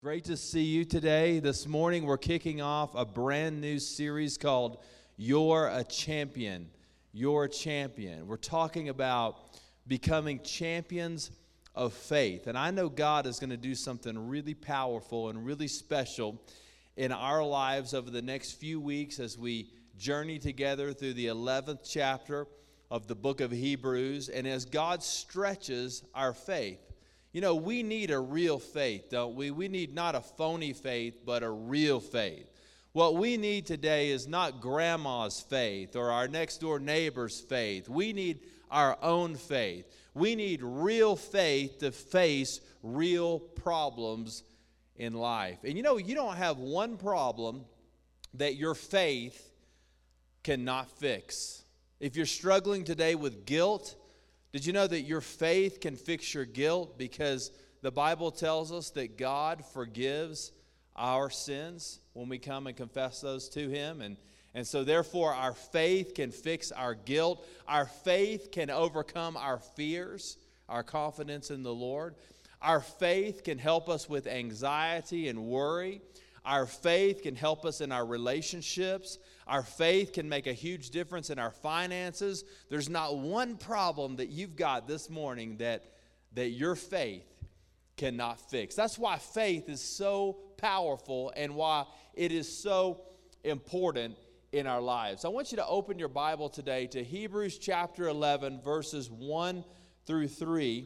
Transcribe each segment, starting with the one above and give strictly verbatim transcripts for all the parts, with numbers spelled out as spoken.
Great to see you today. This morning we're kicking off a brand new series called You're a Champion. You're a Champion. We're talking about becoming champions of faith. And I know God is going to do something really powerful and really special in our lives over the next few weeks as we journey together through the eleventh chapter of the book of Hebrews, and as God stretches our faith. You know, we need a real faith, don't we? We need not a phony faith, but a real faith. What we need today is not grandma's faith or our next door neighbor's faith. We need our own faith. We need real faith to face real problems in life. And you know, you don't have one problem that your faith cannot fix. If you're struggling today with guilt, did you know that your faith can fix your guilt? Because the Bible tells us that God forgives our sins when we come and confess those to Him. And, and so therefore our faith can fix our guilt. Our faith can overcome our fears, our confidence in the Lord. Our faith can help us with anxiety and worry. Our faith can help us in our relationships. Our faith can make a huge difference in our finances. There's not one problem that you've got this morning that, that your faith cannot fix. That's why faith is so powerful and why it is so important in our lives. I want you to open your Bible today to Hebrews chapter eleven, verses one through three,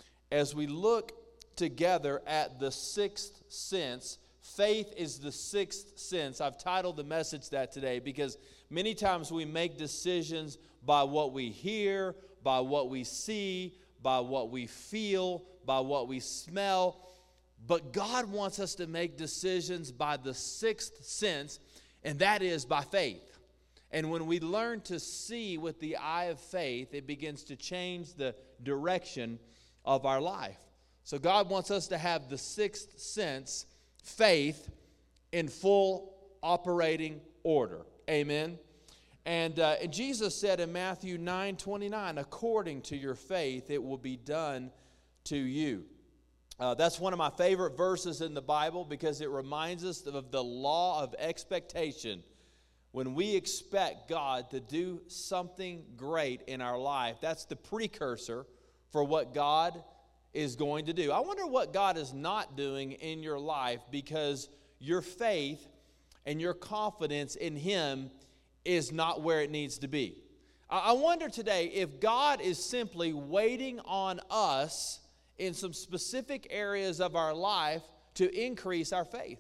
as we look together at the sixth sense. Faith is the sixth sense. I've titled the message that today because many times we make decisions by what we hear, by what we see, by what we feel, by what we smell. But God wants us to make decisions by the sixth sense, and that is by faith. And when we learn to see with the eye of faith, it begins to change the direction of our life. So God wants us to have the sixth sense, faith, in full operating order. Amen. And, uh, and Jesus said in Matthew nine twenty-nine, according to your faith, it will be done to you. Uh, that's one of my favorite verses in the Bible because it reminds us of the law of expectation. When we expect God to do something great in our life, that's the precursor for what God is going to do. I wonder what God is not doing in your life because your faith and your confidence in Him is not where it needs to be. I wonder today if God is simply waiting on us in some specific areas of our life to increase our faith.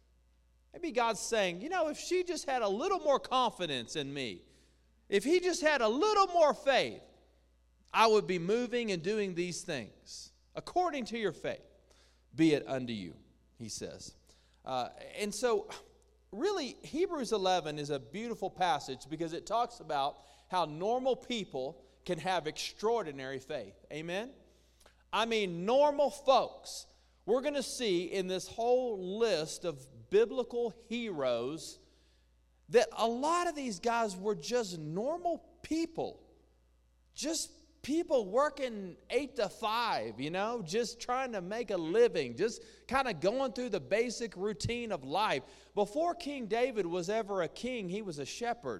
Maybe God's saying, you know, if she just had a little more confidence in me, if He just had a little more faith, I would be moving and doing these things. According to your faith, be it unto you, He says. Uh, and so, really, Hebrews eleven is a beautiful passage because it talks about how normal people can have extraordinary faith. Amen? I mean, normal folks. We're going to see in this whole list of biblical heroes that a lot of these guys were just normal people. Just people working eight to five, you know, just trying to make a living, just kind of going through the basic routine of life. Before King David was ever a king, he was a shepherd.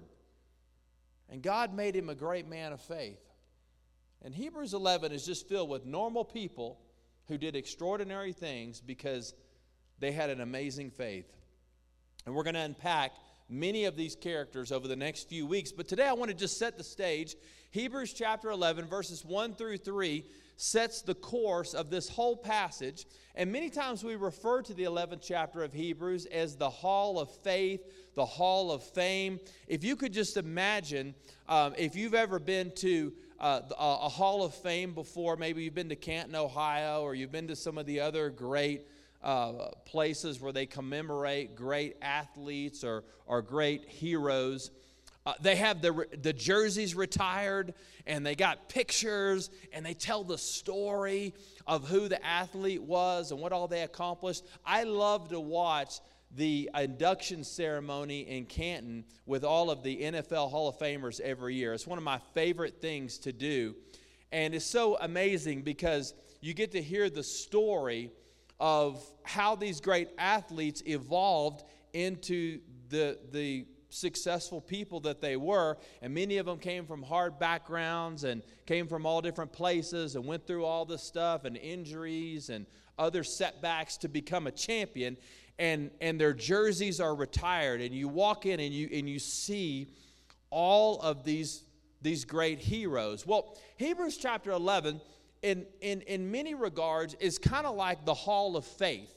And God made him a great man of faith. And Hebrews eleven is just filled with normal people who did extraordinary things because they had an amazing faith. And we're going to unpack many of these characters over the next few weeks. But today I want to just set the stage. Hebrews chapter eleven, verses one through three, sets the course of this whole passage. And many times we refer to the eleventh chapter of Hebrews as the hall of faith, the hall of fame. If you could just imagine, um, if you've ever been to uh, a, a hall of fame before, maybe you've been to Canton, Ohio, or you've been to some of the other great Uh, places where they commemorate great athletes or, or great heroes. Uh, they have the, the jerseys retired, and they got pictures, and they tell the story of who the athlete was and what all they accomplished. I love to watch the induction ceremony in Canton with all of the N F L Hall of Famers every year. It's one of my favorite things to do, and it's so amazing because you get to hear the story of how these great athletes evolved into the the successful people that they were. And many of them came from hard backgrounds and came from all different places and went through all this stuff and injuries and other setbacks to become a champion. And and their jerseys are retired, and you walk in and you and you see all of these these great heroes. Well, Hebrews chapter eleven in in in many regards is kind of like the Hall of Faith.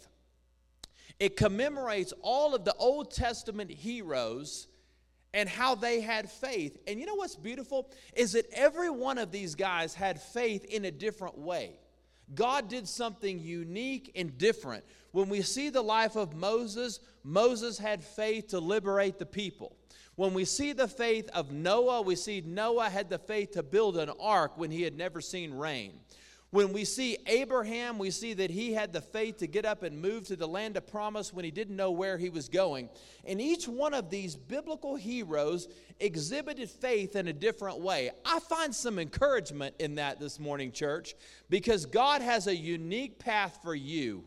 It commemorates all of the Old Testament heroes and how they had faith. And you know what's beautiful is that every one of these guys had faith in a different way. God did something unique and different. When we see the life of Moses, Moses had faith to liberate the people. When we see the faith of Noah, we see Noah had the faith to build an ark when he had never seen rain. When we see Abraham, we see that he had the faith to get up and move to the land of promise when he didn't know where he was going. And each one of these biblical heroes exhibited faith in a different way. I find some encouragement in that this morning, church, because God has a unique path for you.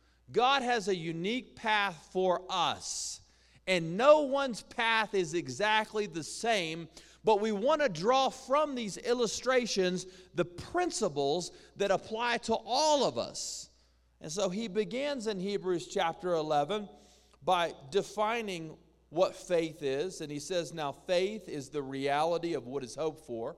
God has a unique path for us. And no one's path is exactly the same. But we want to draw from these illustrations the principles that apply to all of us. And so he begins in Hebrews chapter eleven by defining what faith is. And he says, now faith is the reality of what is hoped for,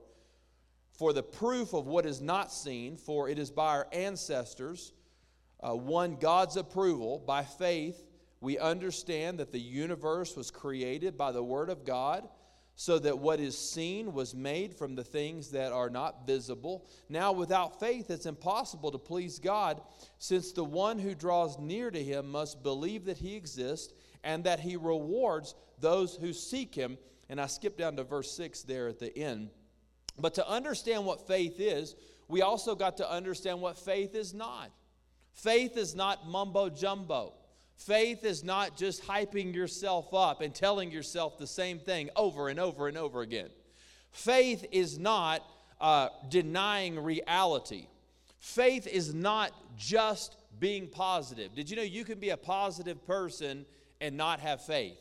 for the proof of what is not seen, for it is by our ancestors, uh, won God's approval. By faith, we understand that the universe was created by the word of God, so that what is seen was made from the things that are not visible. Now, without faith, it's impossible to please God, since the one who draws near to him must believe that he exists and that he rewards those who seek him. And I skipped down to verse six there at the end. But to understand what faith is, we also got to understand what faith is not. Faith is not mumbo jumbo. Faith is not just hyping yourself up and telling yourself the same thing over and over and over again. Faith is not uh, denying reality. Faith is not just being positive. Did you know you can be a positive person and not have faith?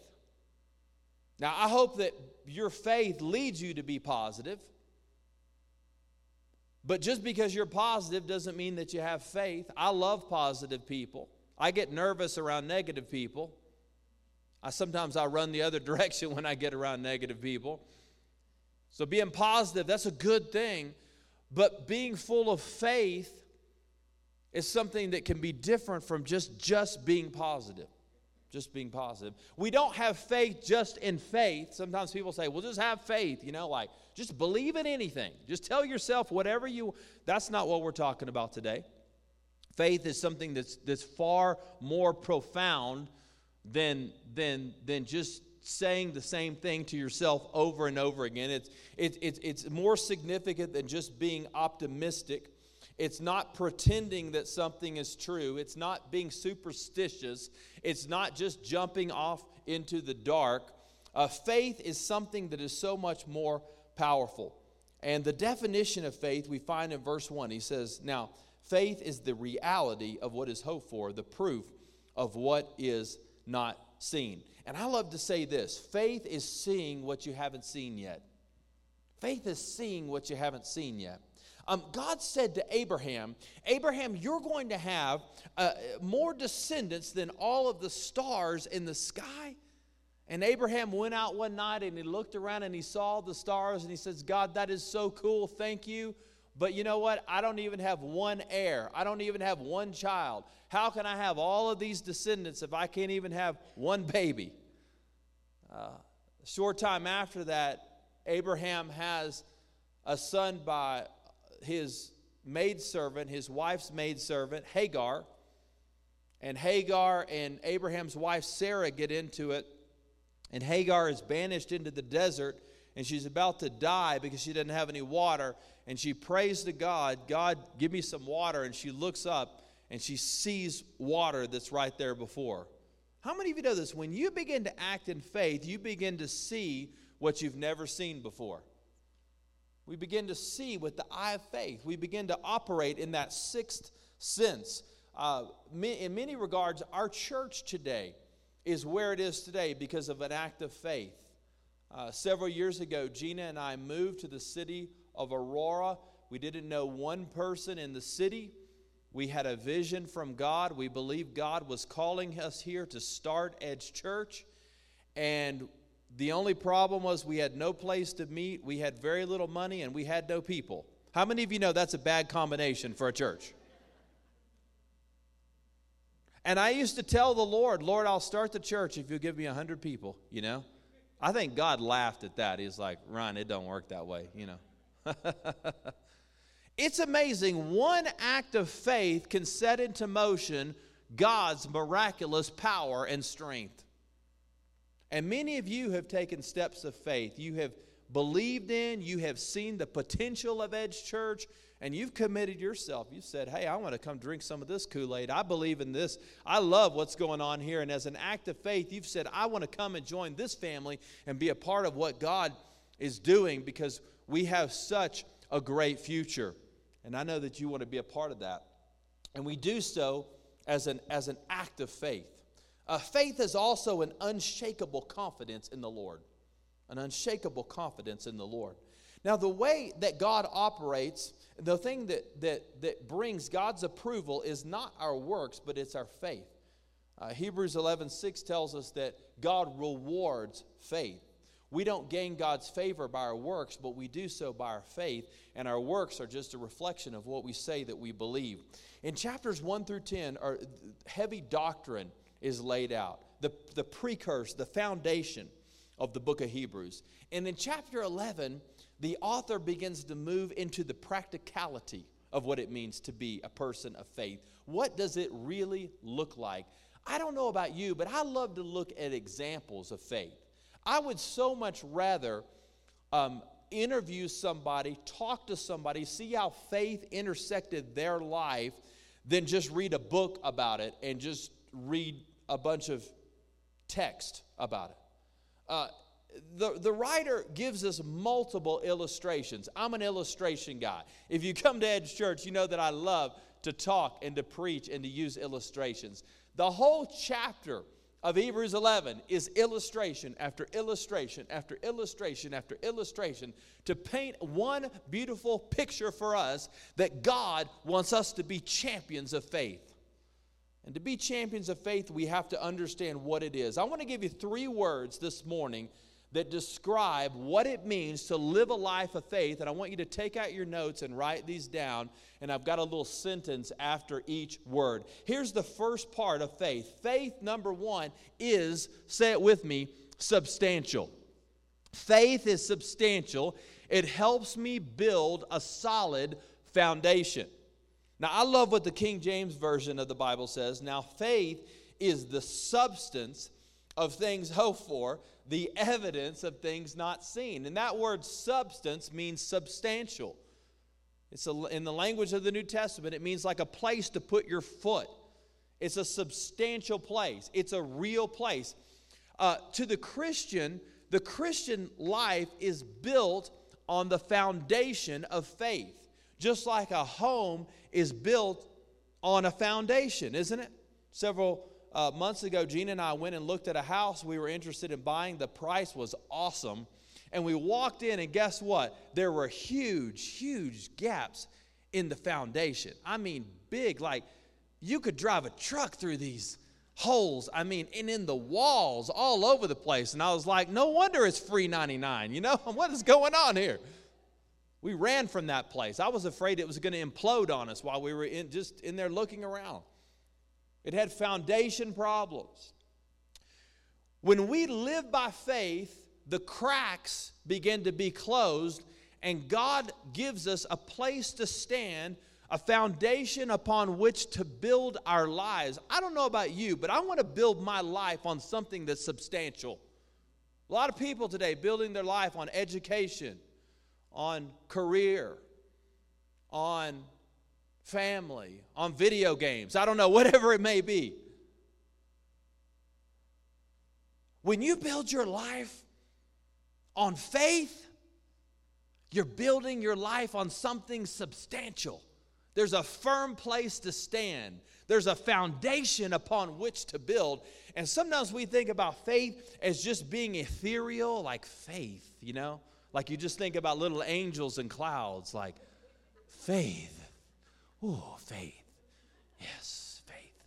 Now, I hope that your faith leads you to be positive. But just because you're positive doesn't mean that you have faith. I love positive people. I get nervous around negative people. I sometimes I run the other direction when I get around negative people. So being positive, that's a good thing. But being full of faith is something that can be different from just, just being positive. Just being positive. We don't have faith just in faith. Sometimes people say, well, just have faith, you know, like just believe in anything. Just tell yourself whatever you, that's not what we're talking about today. Faith is something that's that's far more profound than than than just saying the same thing to yourself over and over again. It's it's it's it's more significant than just being optimistic. It's not pretending that something is true. It's not being superstitious. It's not just jumping off into the dark. Uh, faith is something that is so much more powerful. And the definition of faith we find in verse one. He says, now, faith is the reality of what is hoped for, the proof of what is not seen. And I love to say this, faith is seeing what you haven't seen yet. Faith is seeing what you haven't seen yet. Um, God said to Abraham, Abraham, you're going to have uh, more descendants than all of the stars in the sky. And Abraham went out one night and he looked around and he saw the stars and he says, God, that is so cool, thank you. But you know what? I don't even have one heir. I don't even have one child. How can I have all of these descendants if I can't even have one baby? Uh, a short time after that, Abraham has a son by his maidservant, his wife's maidservant, Hagar. And Hagar and Abraham's wife, Sarah, get into it. And Hagar is banished into the desert. And she's about to die because she doesn't have any water. And she prays to God, God, give me some water. And she looks up and she sees water that's right there before. How many of you know this? When you begin to act in faith, you begin to see what you've never seen before. We begin to see with the eye of faith. We begin to operate in that sixth sense. uh, in many regards, our church today is where it is today because of an act of faith. Uh, several years ago, Gina and I moved to the city of Aurora. We didn't know one person in the city. We had a vision from God. We believed God was calling us here to start Edge Church. And the only problem was we had no place to meet, we had very little money, and we had no people. How many of you know that's a bad combination for a church? And I used to tell the Lord, Lord, I'll start the church if you'll give me a hundred people, you know. I think God laughed at that. He's like, Ryan, it don't work that way, you know. It's amazing. One act of faith can set into motion God's miraculous power and strength. And many of you have taken steps of faith. You have believed in, you have seen the potential of Edge Church, and you've committed yourself. You said, hey, I want to come drink some of this Kool-Aid. I believe in this. I love what's going on here. And as an act of faith, you've said, I want to come and join this family and be a part of what God is doing because we have such a great future. And I know that you want to be a part of that. And we do so as an, as an act of faith. Uh, faith is also an unshakable confidence in the Lord. An unshakable confidence in the Lord. Now, the way that God operates, the thing that, that, that brings God's approval is not our works, but it's our faith. Uh, Hebrews eleven six tells us that God rewards faith. We don't gain God's favor by our works, but we do so by our faith, and our works are just a reflection of what we say that we believe. In chapters one through ten, our heavy doctrine is laid out, the, the precursor, the foundation of the book of Hebrews. And in chapter eleven, the author begins to move into the practicality of what it means to be a person of faith. What does it really look like? I don't know about you, but I love to look at examples of faith. I would so much rather um, interview somebody, talk to somebody, see how faith intersected their life than just read a book about it and just read a bunch of text about it. Uh, the, the writer gives us multiple illustrations. I'm an illustration guy. If you come to Edge Church, you know that I love to talk and to preach and to use illustrations. The whole chapter of Hebrews eleven is illustration after illustration after illustration after illustration to paint one beautiful picture for us that God wants us to be champions of faith. And to be champions of faith, we have to understand what it is. I want to give you three words this morning that describe what it means to live a life of faith. And I want you to take out your notes and write these down. And I've got a little sentence after each word. Here's the first part of faith. Faith, number one, is, say it with me, substantial. Faith is substantial. It helps me build a solid foundation. Now, I love what the King James Version of the Bible says. Now, faith is the substance of things hoped for, the evidence of things not seen. And that word substance means substantial. It's a, in the language of the New Testament, it means like a place to put your foot. It's a substantial place. It's a real place. Uh, to the Christian, the Christian life is built on the foundation of faith. Just like a home is built on a foundation, isn't it? Several uh, months ago, Gina and I went and looked at a house we were interested in buying. The price was awesome. And we walked in, and guess what? There were huge, huge gaps in the foundation. I mean, big, like you could drive a truck through these holes. I mean, and in the walls all over the place. And I was like, no wonder it's free ninety-nine. You know, what is going on here? We ran from that place. I was afraid it was going to implode on us while we were in, just in there looking around. It had foundation problems. When we live by faith, the cracks begin to be closed, and God gives us a place to stand, a foundation upon which to build our lives. I don't know about you, but I want to build my life on something that's substantial. A lot of people today building their life on education, on career, on family, on video games. I don't know, whatever it may be. When you build your life on faith, you're building your life on something substantial. there's a firm place to stand. There's a foundation upon which to build. And sometimes we think about faith as just being ethereal, like faith, you know? Like you just think about little angels and clouds, like faith. Ooh, faith. Yes, faith.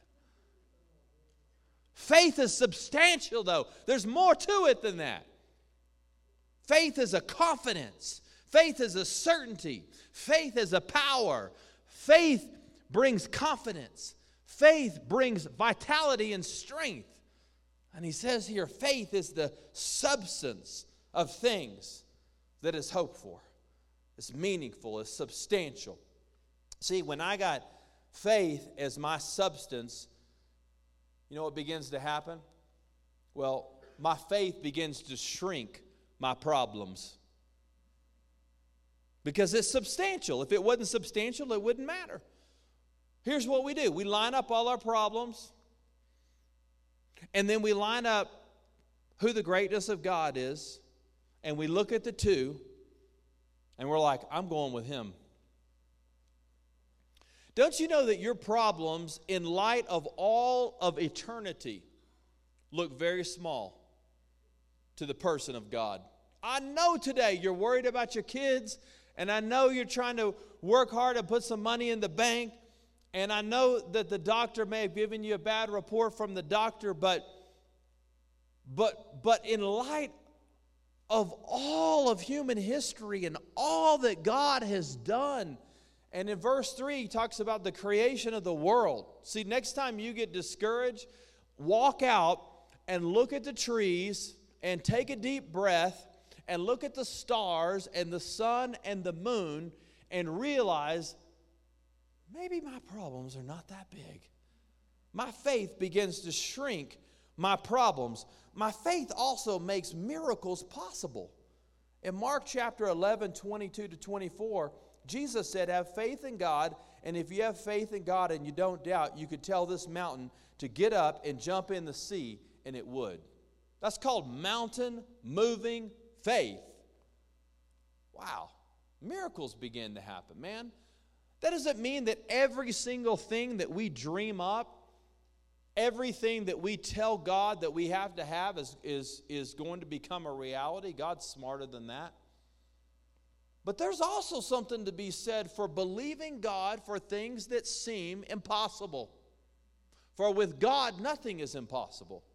Faith is substantial, though. There's more to it than that. Faith is a confidence. Faith is a certainty. Faith is a power. Faith brings confidence. Faith brings vitality and strength. And he says here, faith is the substance of things that is hoped for. It's meaningful, it's substantial. See, when I got faith as my substance, you know what begins to happen? Well, my faith begins to shrink my problems. Because it's substantial. If it wasn't substantial, it wouldn't matter. Here's what we do. We line up all our problems, and then we line up who the greatness of God is, and we look at the two, and we're like, I'm going with him. Don't you know that your problems, in light of all of eternity, look very small to the person of God? I know today you're worried about your kids, and I know you're trying to work hard and put some money in the bank, and I know that the doctor may have given you a bad report from the doctor, but but but in light of all of human history and all that God has done, and in verse three he talks about the creation of the world. See, next time you get discouraged, walk out and look at the trees and take a deep breath and look at the stars and the sun and the moon and realize, maybe my problems are not that big. My faith begins to shrink my problems. My faith also makes miracles possible. In Mark chapter eleven, twenty-two to twenty-four, Jesus said, have faith in God, and if you have faith in God and you don't doubt, you could tell this mountain to get up and jump in the sea, and it would. That's called mountain moving faith. Wow. Miracles begin to happen, man. That doesn't mean that every single thing that we dream up, everything that we tell God that we have to have is, is, is going to become a reality. God's smarter than that. But there's also something to be said for believing God for things that seem impossible. For with God, nothing is impossible.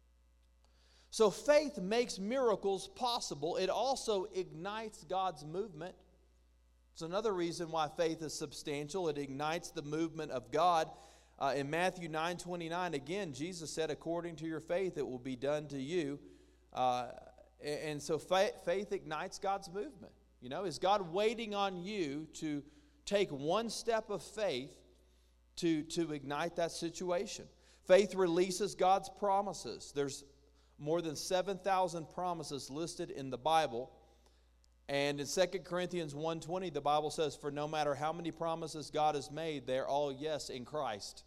So faith makes miracles possible. It also ignites God's movement. It's another reason why faith is substantial. It ignites the movement of God. Uh, in Matthew nine twenty-nine, again, Jesus said, according to your faith, it will be done to you. Uh, and so faith, faith ignites God's movement. You know, is God waiting on you to take one step of faith to, to ignite that situation? Faith releases God's promises. There's more than seven thousand promises listed in the Bible. And in Second Corinthians one twenty, the Bible says, for no matter how many promises God has made, they're all yes in Christ.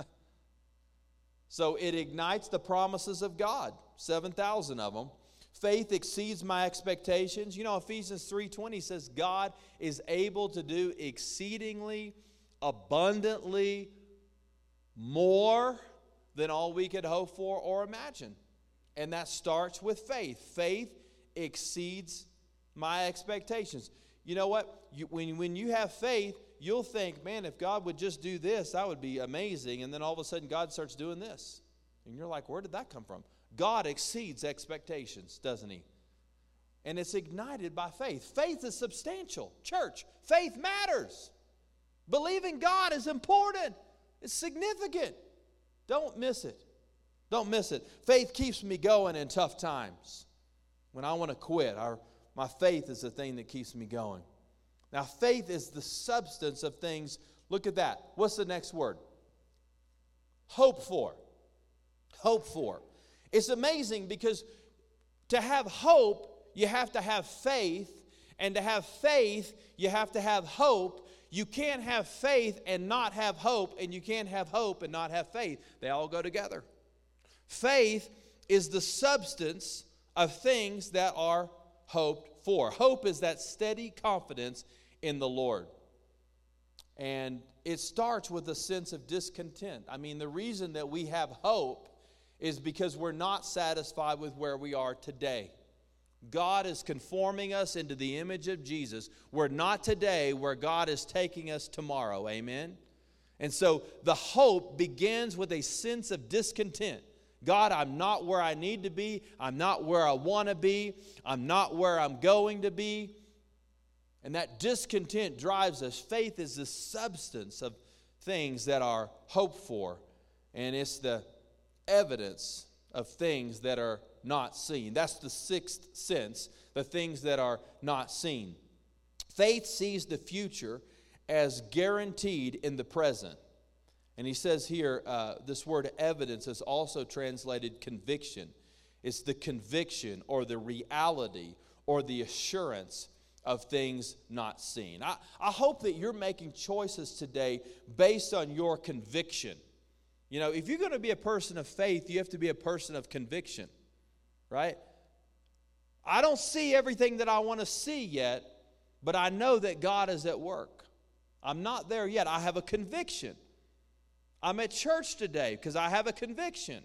So it ignites the promises of God, seven thousand of them. Faith exceeds my expectations. You know, Ephesians three twenty says God is able to do exceedingly, abundantly more than all we could hope for or imagine. And that starts with faith. Faith exceeds my expectations. You know what? You, when, when you have faith, you'll think, man, if God would just do this, that would be amazing. And then all of a sudden, God starts doing this. And you're like, where did that come from? God exceeds expectations, doesn't he? And it's ignited by faith. Faith is substantial. Church, faith matters. Believing God is important. It's significant. Don't miss it. Don't miss it. Faith keeps me going in tough times. When I want to quit, our, my faith is the thing that keeps me going. Now, faith is the substance of things. Look at that. What's the next word? Hope for. Hope for. It's amazing because to have hope, you have to have faith. And to have faith, you have to have hope. You can't have faith and not have hope. And you can't have hope and not have faith. They all go together. Faith is the substance of things that are hoped for. Hope is that steady confidence in the Lord. And it starts with a sense of discontent. I mean, the reason that we have hope is because we're not satisfied with where we are today. God is conforming us into the image of Jesus. We're not today where God is taking us tomorrow. Amen? And so the hope begins with a sense of discontent. God, I'm not where I need to be. I'm not where I want to be. I'm not where I'm going to be. And that discontent drives us. Faith is the substance of things that are hoped for. And it's the evidence of things that are not seen. That's the sixth sense, the things that are not seen. Faith sees the future as guaranteed in the present. And he says here, uh, this word evidence is also translated conviction. It's the conviction or the reality or the assurance of things not seen. I, I hope that you're making choices today based on your conviction. You know, if you're going to be a person of faith, you have to be a person of conviction, right? I don't see everything that I want to see yet, but I know that God is at work. I'm not there yet. I have a conviction. I'm at church today because I have a conviction.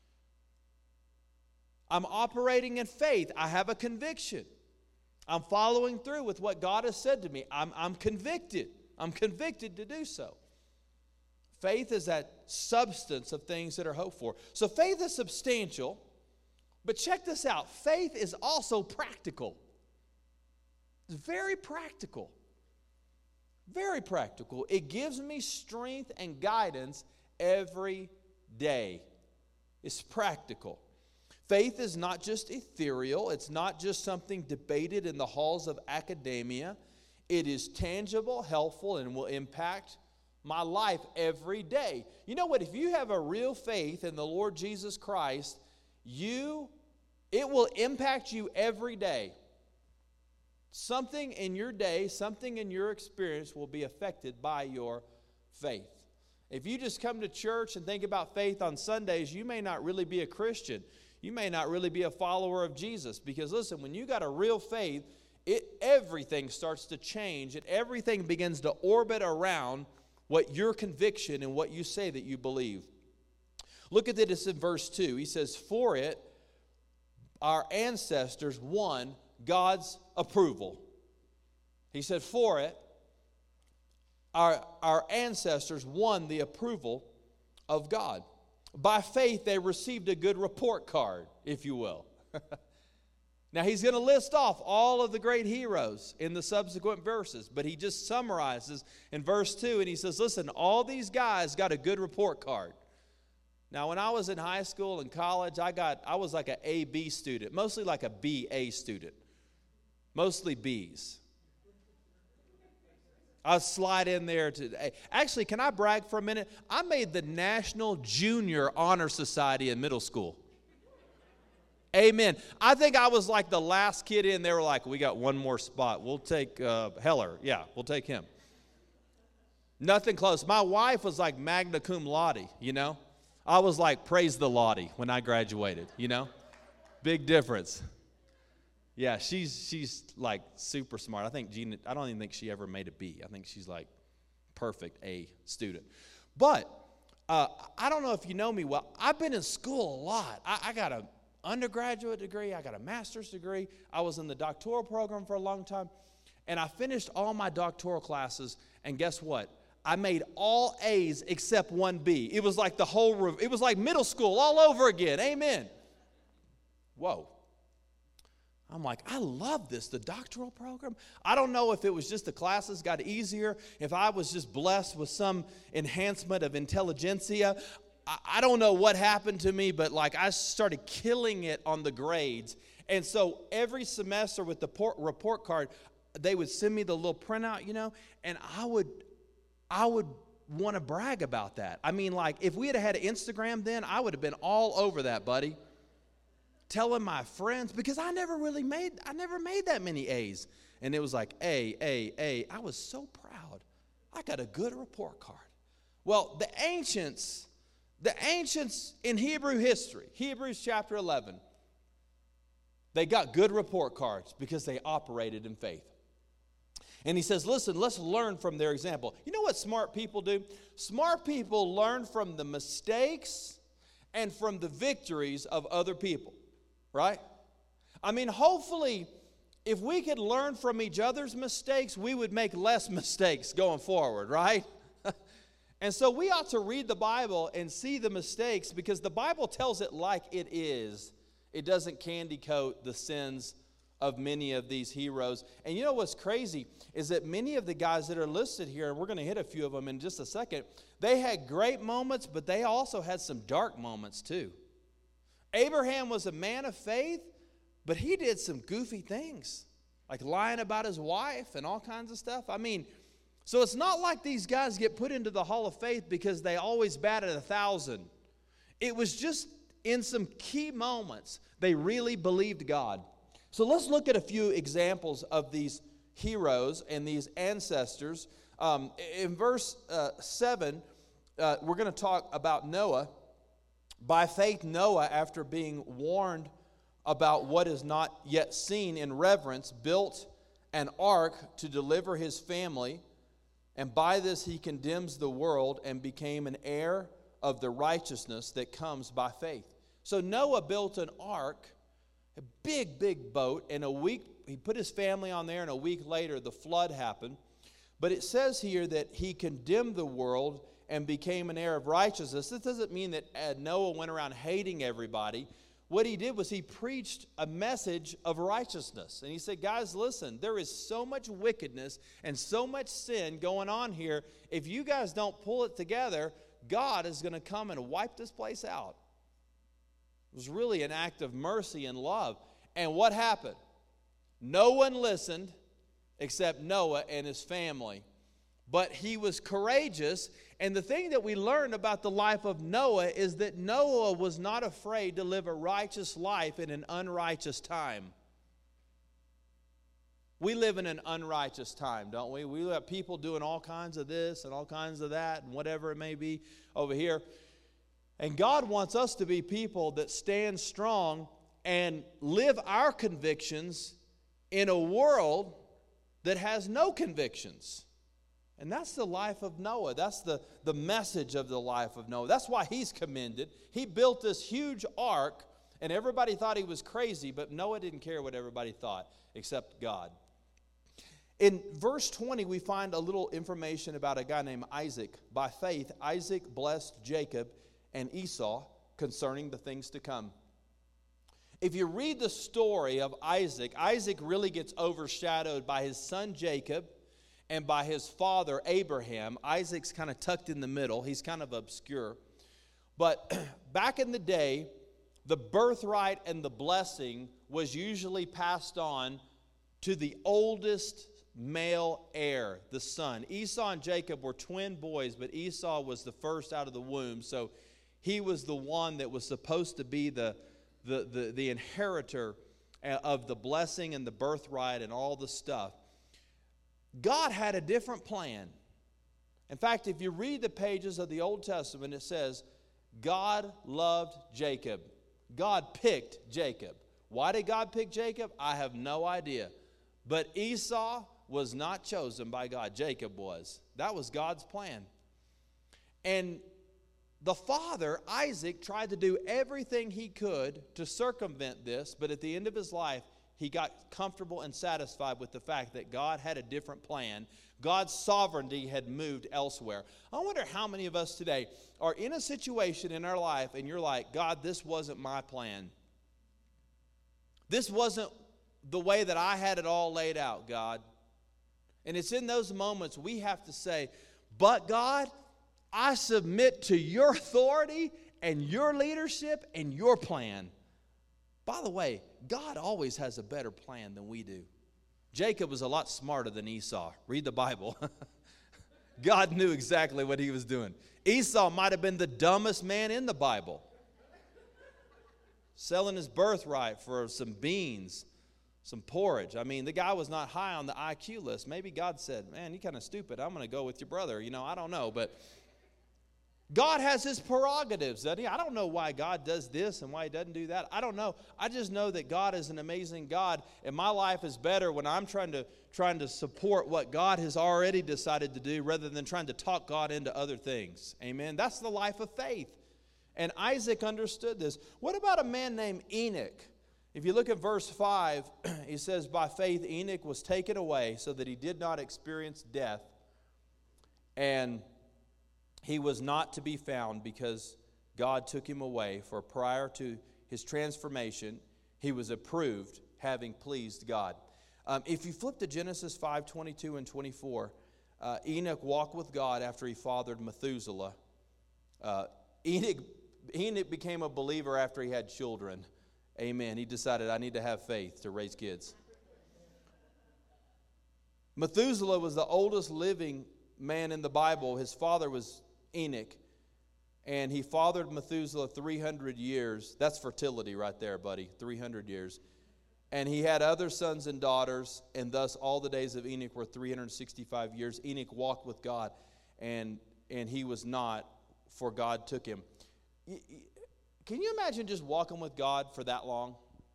I'm operating in faith. I have a conviction. I'm following through with what God has said to me. I'm, I'm convicted. I'm convicted to do so. Faith is that substance of things that are hoped for. So faith is substantial, but check this out. Faith is also practical. It's very practical. Very practical. It gives me strength and guidance every day. It's practical. Faith is not just ethereal. It's not just something debated in the halls of academia. It is tangible, helpful, and will impact my life every day. You know what? If you have a real faith in the Lord Jesus Christ, you, it will impact you every day. Something in your day, something in your experience will be affected by your faith. If you just come to church and think about faith on Sundays, you may not really be a Christian. You may not really be a follower of Jesus. Because listen, when you got a real faith, it everything starts to change and everything begins to orbit around what your conviction and what you say that you believe. Look at this in verse two. He says, for it, our ancestors won God's approval. He said, for it, our, our ancestors won the approval of God. By faith, they received a good report card, if you will. Now, he's going to list off all of the great heroes in the subsequent verses, but he just summarizes in verse two, and he says, listen, all these guys got a good report card. Now, when I was in high school and college, I got I was like an A B student, mostly like a B A student, mostly B's. I'll slide in there to. Actually, can I brag for a minute? I made the National Junior Honor Society in middle school. Amen. I think I was like the last kid in. They were like, we got one more spot. We'll take uh, Heller. Yeah, we'll take him. Nothing close. My wife was like magna cum laude, you know. I was like praise the Lottie when I graduated, you know. Big difference. Yeah, she's she's like super smart. I think Gina, I don't even think she ever made a B. I think she's like perfect A student. But uh, I don't know if you know me well. I've been in school a lot. I, I got an undergraduate degree. I got a master's degree. I was in the doctoral program for a long time. And I finished all my doctoral classes. And guess what? I made all A's except one B. It was like the whole, it was like middle school all over again. Amen. Whoa. I'm like, I love this, the doctoral program. I don't know if it was just the classes got easier, if I was just blessed with some enhancement of intelligentsia. I, I don't know what happened to me, but like I started killing it on the grades. And so every semester with the port, report card, they would send me the little printout, you know, and I would, I would want to brag about that. I mean, like if we had had Instagram then, I would have been all over that, buddy. Telling my friends, because I never really made, I never made that many A's. And it was like, A, A, A. I was so proud. I got a good report card. Well, the ancients, the ancients in Hebrew history, Hebrews chapter eleven, they got good report cards because they operated in faith. And he says, listen, let's learn from their example. You know what smart people do? Smart people learn from the mistakes and from the victories of other people, right? I mean, hopefully, if we could learn from each other's mistakes, we would make less mistakes going forward, right? And so we ought to read the Bible and see the mistakes, because the Bible tells it like it is. It doesn't candy coat the sins of many of these heroes. And you know what's crazy is that many of the guys that are listed here, and we're going to hit a few of them in just a second, they had great moments, but they also had some dark moments too. Abraham was a man of faith, but he did some goofy things, like lying about his wife and all kinds of stuff. I mean, so it's not like these guys get put into the Hall of Faith because they always batted a thousand. It was just in some key moments they really believed God. So let's look at a few examples of these heroes and these ancestors. Um, in verse uh, seven, uh, we're going to talk about Noah. By faith, Noah, after being warned about what is not yet seen in reverence, built an ark to deliver his family. And by this he condemns the world and became an heir of the righteousness that comes by faith. So Noah built an ark, a big, big boat, and a week, he put his family on there, and a week later the flood happened. But it says here that he condemned the world and became an heir of righteousness. This doesn't mean that Noah went around hating everybody. What he did was he preached a message of righteousness. And he said, guys, listen, there is so much wickedness and so much sin going on here. If you guys don't pull it together, God is going to come and wipe this place out. It was really an act of mercy and love. And what happened? No one listened except Noah and his family. But he was courageous. And the thing that we learn about the life of Noah is that Noah was not afraid to live a righteous life in an unrighteous time. We live in an unrighteous time, don't we? We have people doing all kinds of this and all kinds of that and whatever it may be over here. And God wants us to be people that stand strong and live our convictions in a world that has no convictions. And that's the life of Noah. That's the, the message of the life of Noah. That's why he's commended. He built this huge ark, and everybody thought he was crazy, but Noah didn't care what everybody thought, except God. In verse twenty, we find a little information about a guy named Isaac. By faith, Isaac blessed Jacob and Esau concerning the things to come. If you read the story of Isaac, Isaac really gets overshadowed by his son Jacob and by his father Abraham. Isaac's kind of tucked in the middle. He's kind of obscure. But back in the day, the birthright and the blessing was usually passed on to the oldest male heir, the son. Esau and Jacob were twin boys, but Esau was the first out of the womb. So he was the one that was supposed to be the, the, the, the inheritor of the blessing and the birthright and all the stuff. God had a different plan. In fact, if you read the pages of the Old Testament, it says, God loved Jacob. God picked Jacob. Why did God pick Jacob? I have no idea. But Esau was not chosen by God. Jacob was. That was God's plan. And the father, Isaac, tried to do everything he could to circumvent this, but at the end of his life, he got comfortable and satisfied with the fact that God had a different plan. God's sovereignty had moved elsewhere. I wonder how many of us today are in a situation in our life and you're like, God, this wasn't my plan. This wasn't the way that I had it all laid out, God. And it's in those moments we have to say, but God, I submit to your authority and your leadership and your plan. By the way, God always has a better plan than we do. Jacob was a lot smarter than Esau. Read the Bible. God knew exactly what he was doing. Esau might have been the dumbest man in the Bible. Selling his birthright for some beans, some porridge. I mean, the guy was not high on the I Q list. Maybe God said, man, you're kind of stupid. I'm going to go with your brother. You know, I don't know. But God has his prerogatives, doesn't he? I don't know why God does this and why he doesn't do that. I don't know. I just know that God is an amazing God, and my life is better when I'm trying to trying to support what God has already decided to do rather than trying to talk God into other things. Amen. That's the life of faith. And Isaac understood this. What about a man named Enoch? If you look at verse five, he says, by faith Enoch was taken away so that he did not experience death. And he was not to be found because God took him away, for prior to his transformation, he was approved, having pleased God. Um, if you flip to Genesis five, twenty-two and twenty-four, uh, Enoch walked with God after he fathered Methuselah. Uh, Enoch, Enoch became a believer after he had children. Amen. He decided, I need to have faith to raise kids. Methuselah was the oldest living man in the Bible. His father was Enoch, and he fathered Methuselah three hundred years. That's fertility right there, buddy, three hundred years. And he had other sons and daughters, and thus all the days of Enoch were three hundred sixty-five years. Enoch walked with God, and, and he was not, for God took him. Can you imagine just walking with God for that long?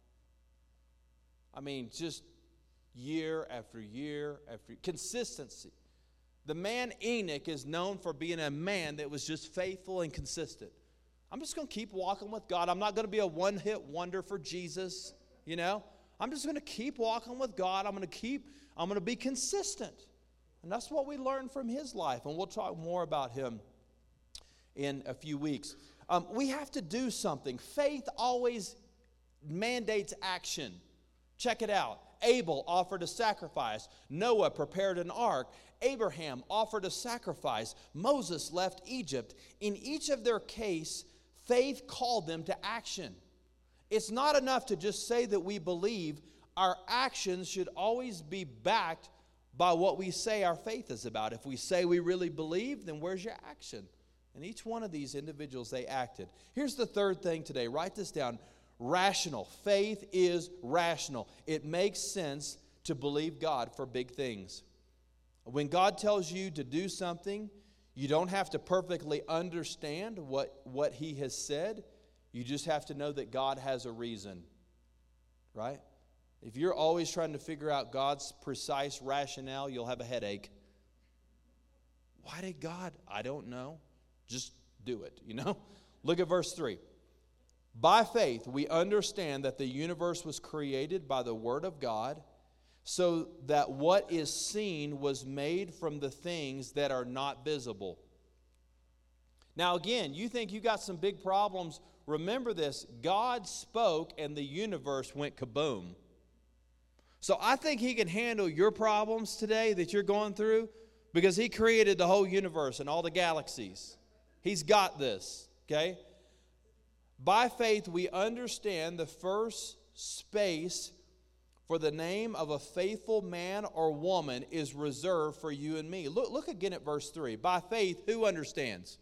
I mean, just year after year after year. Consistency. The man Enoch is known for being a man that was just faithful and consistent. I'm just going to keep walking with God. I'm not going to be a one-hit wonder for Jesus, you know. I'm just going to keep walking with God. I'm going to keep, I'm going to be consistent. And that's what we learned from his life. And we'll talk more about him in a few weeks. Um, we have to do something. Faith always mandates action. Check it out. Abel offered a sacrifice. Noah prepared an ark. Abraham offered a sacrifice. Moses left Egypt. In each of their case, faith called them to action. It's not enough to just say that we believe. Our actions should always be backed by what we say our faith is about. If we say we really believe, then where's your action? And each one of these individuals, they acted. Here's the third thing today. Write this down. Rational. Faith is rational. It makes sense to believe God for big things. When God tells you to do something, you don't have to perfectly understand what, what he has said. You just have to know that God has a reason, right? If you're always trying to figure out God's precise rationale, you'll have a headache. Why did God? I don't know. Just do it, you know? Look at verse three. By faith, we understand that the universe was created by the word of God, so that what is seen was made from the things that are not visible. Now again, you think you got some big problems. Remember this, God spoke and the universe went kaboom. So I think he can handle your problems today that you're going through because he created the whole universe and all the galaxies. He's got this, okay? By faith, we understand the first space for the name of a faithful man or woman is reserved for you and me. Look, look again at verse three. By faith, who understands?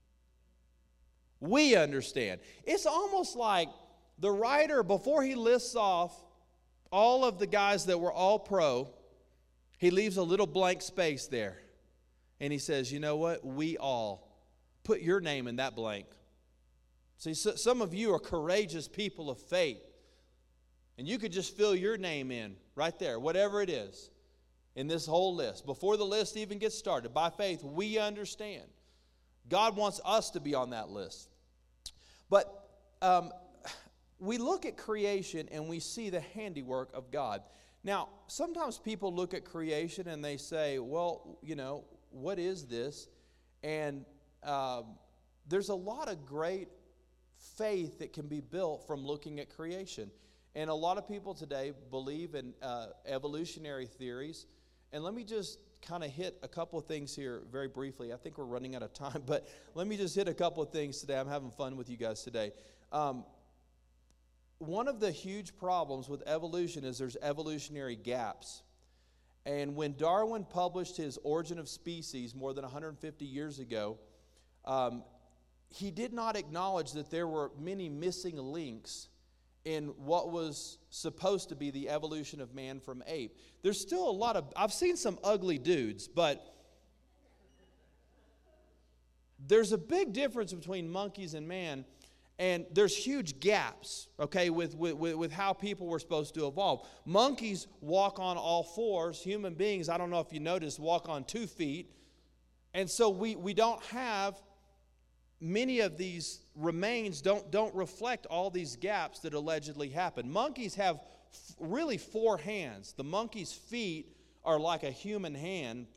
We understand. It's almost like the writer, before he lists off all of the guys that were all pro, he leaves a little blank space there. And he says, you know what? We all. Put your name in that blank. See, so, some of you are courageous people of faith. And you could just fill your name in right there, whatever it is, in this whole list. Before the list even gets started, by faith, we understand. God wants us to be on that list. But um, we look at creation and we see the handiwork of God. Now, sometimes people look at creation and they say, well, you know, what is this? And um, there's a lot of great faith that can be built from looking at creation. And a lot of people today believe in uh, evolutionary theories. And let me just kind of hit a couple of things here very briefly. I think we're running out of time, but let me just hit a couple of things today. I'm having fun with you guys today. Um, one of the huge problems with evolution is there's evolutionary gaps. And when Darwin published his Origin of Species more than one hundred fifty years ago, um, he did not acknowledge that there were many missing links in what was supposed to be the evolution of man from ape. There's still a lot of, I've seen some ugly dudes, but there's a big difference between monkeys and man, and there's huge gaps, okay, with, with, with how people were supposed to evolve. Monkeys walk on all fours. Human beings, I don't know if you noticed, walk on two feet. And so we, we don't have, many of these remains don't, don't reflect all these gaps that allegedly happen. Monkeys have f- really four hands. The monkey's feet are like a human hand.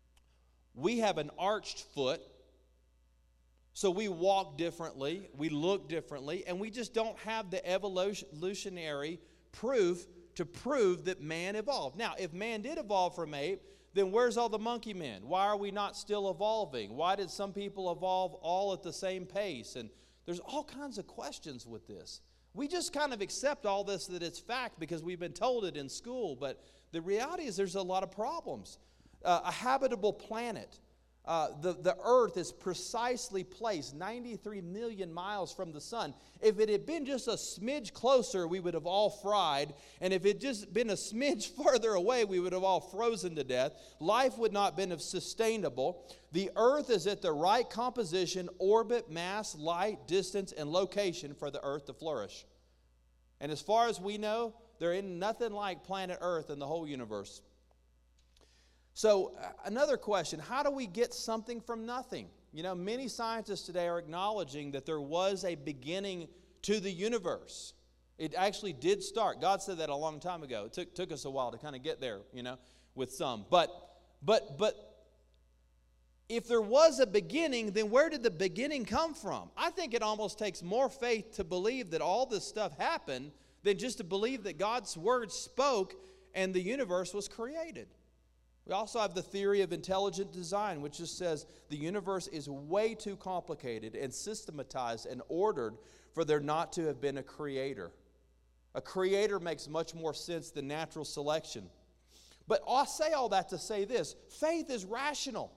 We have an arched foot. So we walk differently, we look differently, and we just don't have the evolutionary proof to prove that man evolved. Now, if man did evolve from ape, then where's all the monkey men? Why are we not still evolving? Why did some people evolve all at the same pace? And there's all kinds of questions with this. We just kind of accept all this that it's fact because we've been told it in school, but the reality is there's a lot of problems. Uh, a habitable planet. Uh, the, the earth is precisely placed ninety-three million miles from the sun. If it had been just a smidge closer, we would have all fried. And if it had just been a smidge farther away, we would have all frozen to death. Life would not have been sustainable. The earth is at the right composition, orbit, mass, light, distance, and location for the earth to flourish. And as far as we know, there ain't nothing like planet Earth in the whole universe. So another question, how do we get something from nothing? You know, many scientists today are acknowledging that there was a beginning to the universe. It actually did start. God said that a long time ago. It took, took us a while to kind of get there, you know, with some. But, but, but if there was a beginning, then where did the beginning come from? I think it almost takes more faith to believe that all this stuff happened than just to believe that God's word spoke and the universe was created. We also have the theory of intelligent design, which just says the universe is way too complicated and systematized and ordered for there not to have been a creator. A creator makes much more sense than natural selection. But I'll say all that to say this. Faith is rational.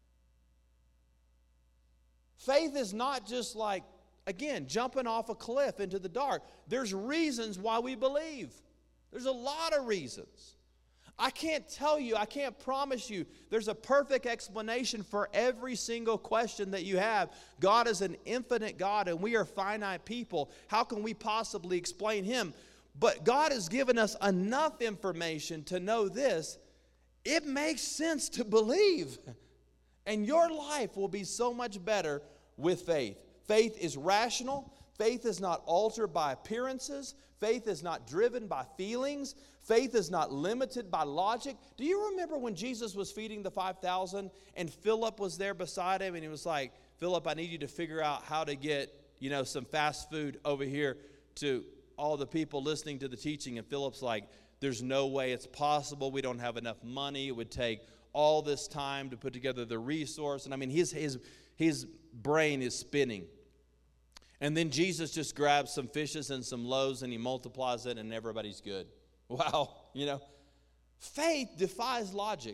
Faith is not just like, again, jumping off a cliff into the dark. There's reasons why we believe. There's a lot of reasons. I can't tell you, I can't promise you, there's a perfect explanation for every single question that you have. God is an infinite God and we are finite people. How can we possibly explain Him? But God has given us enough information to know this. It makes sense to believe. And your life will be so much better with faith. Faith is rational. Faith is not altered by appearances. Faith is not driven by feelings. Faith is not limited by logic. Do you remember when Jesus was feeding the five thousand and Philip was there beside him and he was like, Philip, I need you to figure out how to get, you know, some fast food over here to all the people listening to the teaching. And Philip's like, there's no way it's possible. We don't have enough money. It would take all this time to put together the resource. And I mean, his, his, his brain is spinning. And then Jesus just grabs some fishes and some loaves and he multiplies it and everybody's good. Wow, you know. Faith defies logic.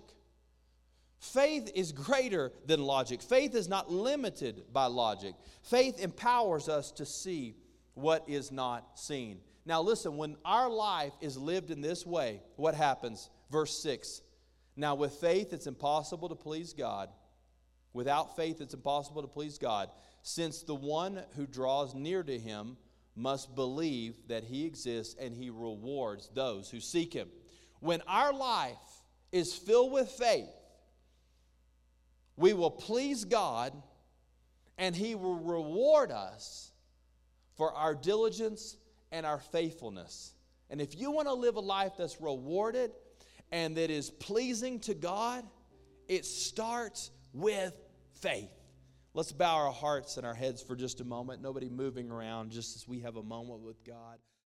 Faith is greater than logic. Faith is not limited by logic. Faith empowers us to see what is not seen. Now listen, when our life is lived in this way, what happens? Verse six. Now with faith it's impossible to please God. Without faith it's impossible to please God, since the one who draws near to Him must believe that He exists and He rewards those who seek Him. When our life is filled with faith, we will please God and He will reward us for our diligence and our faithfulness. And if you want to live a life that's rewarded and that is pleasing to God, it starts with faith. Let's bow our hearts and our heads for just a moment. Nobody moving around, just as we have a moment with God.